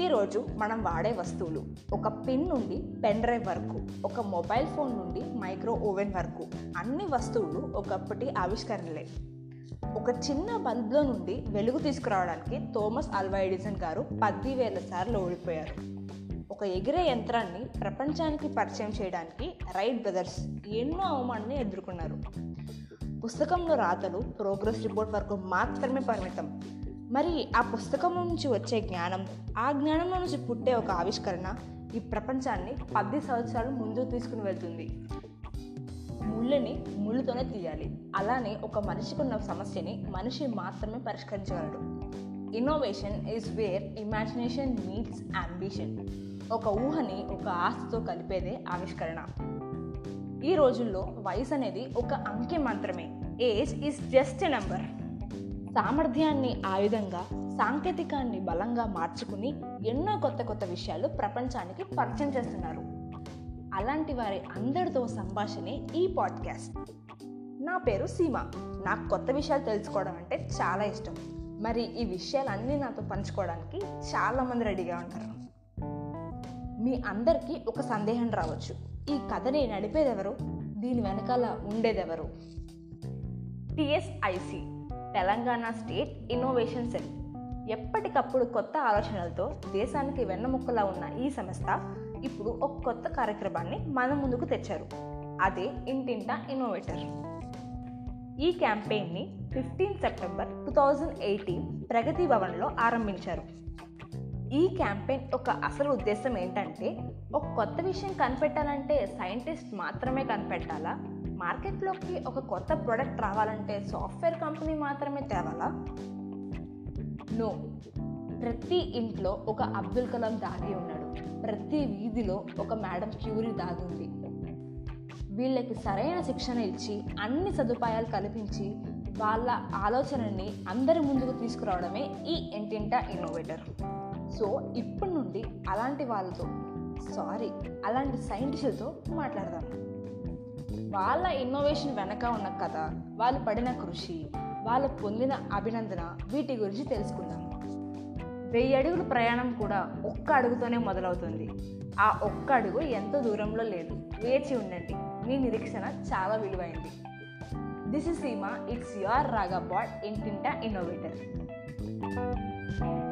ప్రతిరోజు మనం వాడే వస్తువులు, ఒక పిన్ నుండి పెన్ డ్రైవ్ వరకు, ఒక మొబైల్ ఫోన్ నుండి మైక్రో ఓవెన్ వరకు అన్ని వస్తువులు ఒకప్పటి ఆవిష్కరణలే. ఒక చిన్న బల్బ్లో నుండి వెలుగు తీసుకురావడానికి థామస్ ఆల్వా ఎడిసన్ గారు 10,000 సార్లు ఓడిపోయారు. ఒక ఎగిరే యంత్రాన్ని ప్రపంచానికి పరిచయం చేయడానికి రైట్ బ్రదర్స్ ఎన్నో అవమానాన్ని ఎదుర్కొన్నారు. పుస్తకంలో రాతలు ప్రోగ్రెస్ రిపోర్ట్ వరకు మాత్రమే పరిమితం. మరి ఆ పుస్తకం నుంచి వచ్చే జ్ఞానం, ఆ జ్ఞానంలో నుంచి పుట్టే ఒక ఆవిష్కరణ ఈ ప్రపంచాన్ని 10 సంవత్సరాలు ముందుకు తీసుకుని వెళ్తుంది. ముళ్ళని ముళ్ళుతోనే తీయాలి. అలానే ఒక మనిషికి ఉన్న సమస్యని మనిషి మాత్రమే పరిష్కరించగలడు. Innovation is where imagination meets ambition. ఒక ఊహని ఒక ఆస్తితో కలిపేదే ఆవిష్కరణ. ఈ రోజుల్లో వయసు అనేది ఒక అంకె మాత్రమే. Age is just a number. సామర్థ్యాన్ని ఆయుధంగా, సాంకేతికాన్ని బలంగా మార్చుకుని ఎన్నో కొత్త కొత్త విషయాలు ప్రపంచానికి పరిచయం చేస్తున్నారు. అలాంటి వారి అందరితో సంభాషణే ఈ పాడ్కాస్ట్. నా పేరు సీమ. నాకు కొత్త విషయాలు తెలుసుకోవడం అంటే చాలా ఇష్టం. మరి ఈ విషయాలన్నీ నాతో పంచుకోవడానికి చాలామంది రెడీగా ఉంటారు. మీ అందరికీ ఒక సందేహం రావచ్చు, ఈ కథని నడిపేదెవరు, దీని వెనకాల ఉండేదెవరు? TSIC, Telangana state innovation cell. ఎప్పటికప్పుడు కొత్త ఆలోచనలతో దేశానికి వెన్నముక్కలా ఉన్న ఈ సంస్థ ఇప్పుడు ఒక కొత్త కార్యక్రమాన్ని మన ముందుకు తెచ్చారు. అదే ఇంటింటా ఇన్నోవేటర్. ఈ క్యాంపెయిన్ని 15 సెప్టెంబర్ 2018 ప్రగతి భవన్లో ఆరంభించారు. ఈ క్యాంపెయిన్ ఒక అసలు ఉద్దేశం ఏంటంటే, ఒక కొత్త విషయం కనిపెట్టాలంటే సైంటిస్ట్ మాత్రమే కనిపెట్టాలా? మార్కెట్లోకి ఒక కొత్త ప్రోడక్ట్ రావాలంటే సాఫ్ట్వేర్ కంపెనీ మాత్రమే తేవాలా? నో. ప్రతి ఇంట్లో ఒక అబ్దుల్ కలాం దాగి ఉన్నాడు. ప్రతి వీధిలో ఒక మేడం క్యూరీ దాగుంది. వీళ్ళకి సరైన శిక్షణ ఇచ్చి అన్ని సదుపాయాలు కల్పించి వాళ్ళ ఆలోచనని అందరి ముందుకు తీసుకురావడమే ఈ ఇంటింటా ఇన్నోవేటర్. సో ఇప్పటి నుండి అలాంటి సైంటిస్టులతో మాట్లాడదాం. వాళ్ళ ఇన్నోవేషన్ వెనక ఉన్న కథ, వాళ్ళు పడిన కృషి, వాళ్ళు పొందిన అభినందన, వీటి గురించి తెలుసుకుందాం. 1000 అడుగుల ప్రయాణం కూడా ఒక్క అడుగుతోనే మొదలవుతుంది. ఆ ఒక్క అడుగు ఎంతో దూరంలో లేదు. వేచి ఉండండి, మీ నిరీక్షణ చాలా విలువైంది. This is Seema, it's your రాగా పాడ్ ఇంటింటా ఇన్నోవేటర్.